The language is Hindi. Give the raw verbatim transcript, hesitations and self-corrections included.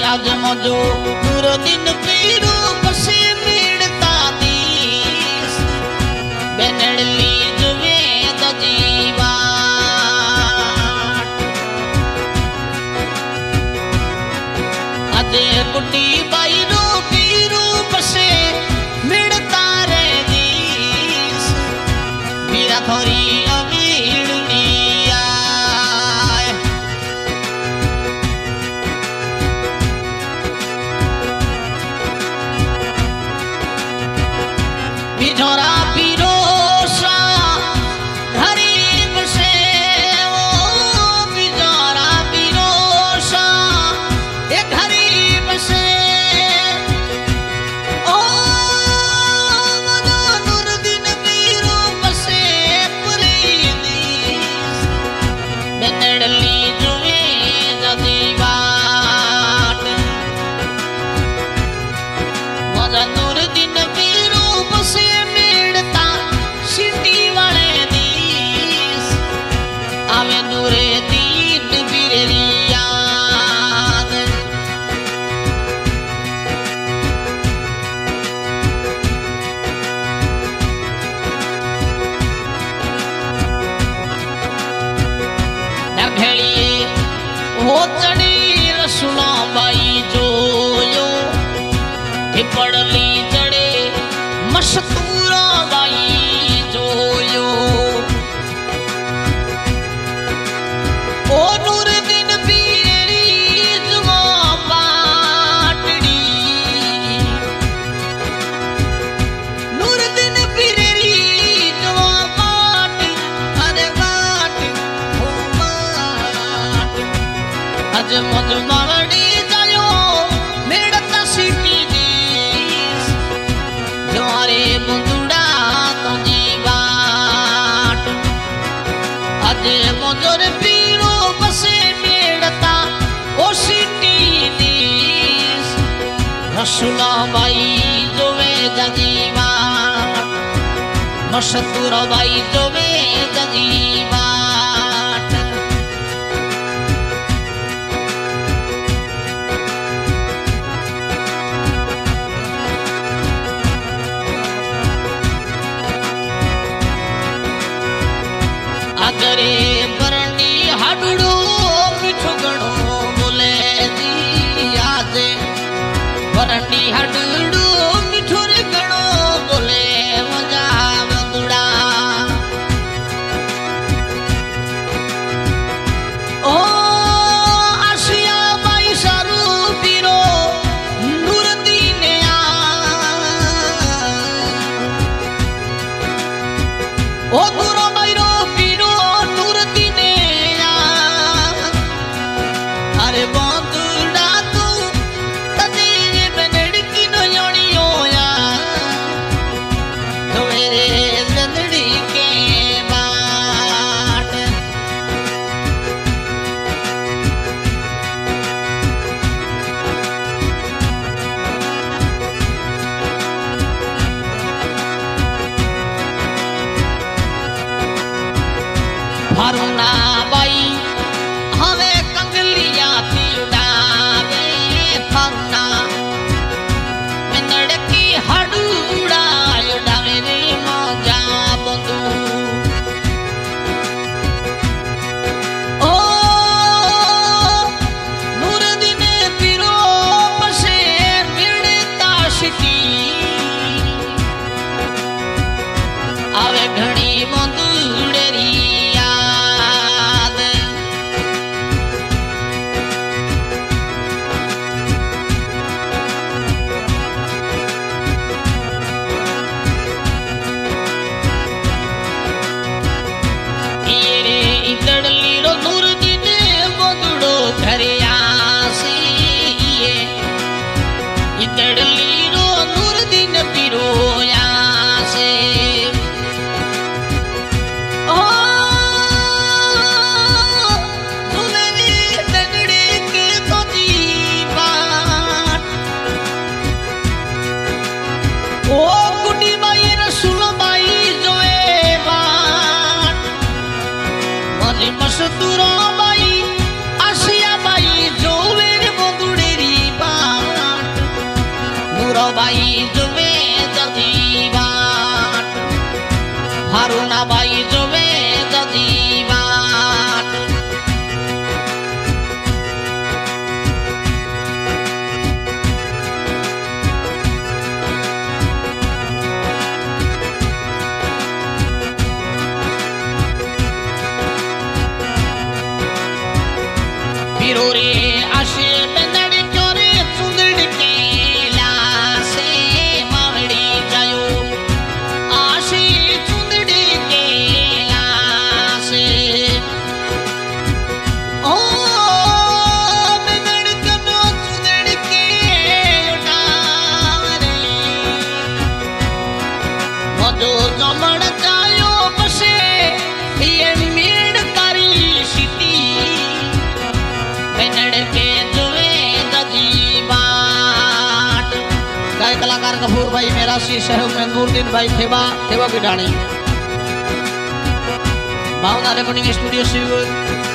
आज मजो पूरा दिन पीरू बसे मिलता दीस बेनडली जुवे दजीवा अजे बुटी बाई रो पीरू बसे मिलता रे दीस मेरा थोड़ी बिजोरा पिरोसा गरीब से ओ बिजोरा पिरोसा ये गरीब से ओ मनो नूरदीन पीरो बसे पुरीदी बेनडली जुवे जदीवाट मजा नूरदीन पीरो बसे नूरे दीन बिरलिया नभेलिए हो चढ़ी रसुना बाई जोयो पड़ली चढ़े मशतूरा बाई जोयो ओ नूरदीन पीरी जुआ पाटड़ी नूरदीन पीरी जुआ पाट अरे बाट ओ बाट अज मज मावड़ी जायो मेड़ता सीटी दीस जोरे बुंदुड़ा तो जीवाट अज मजोर बसे मेड़ता ओ सिटी दीस रसुला बाई जोवे जजीवाट मशतूरा बाई जोवे जजीवाट अगरे बरनी हाडुड़ो मिठो गणो बोले जी आजे बरनी हाडुड़ो मिठो रे गणो बोले मजा बंदुड़ा ओ आशिया बाई सारू पीरो नूरदीन आ ओ दूरो बाईरो अरे बंदुड़ा तू तजी बनड़की नो योनियो या तो मेरे नंदड़ी के बाट भारुना बाई हमें कंगलिया थी हीरो रे आशे बेनड़ क्योरे चुंदड़ के लासे मावड़ी जायो आशे चुंदड़ के लासे ओ बेनड़ कनो चुंदड़ के उठारे मजो जमड़ जायो बसे ये मेड़ कारी सिटी कलाकार कपूर भाई मेरा सी सहयोग में नूरदीन भाई थेवा थेवा की डाणी भावना रिकॉर्डिंग स्टूडियो से